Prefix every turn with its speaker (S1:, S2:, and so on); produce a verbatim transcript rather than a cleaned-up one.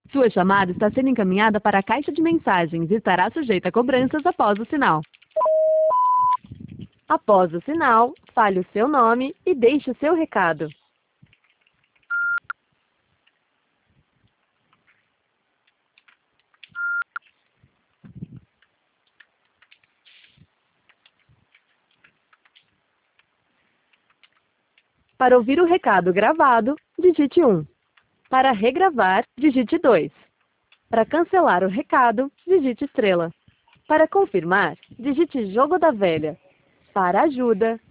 S1: Sua chamada está sendo encaminhada para a caixa de mensagens e estará sujeita a cobranças após o sinal. Após o sinal, fale o seu nome e deixe o seu recado. Para ouvir o recado gravado, digite um. Para regravar, digite dois. Para cancelar o recado, digite estrela. Para confirmar, digite jogo da velha. Para ajuda,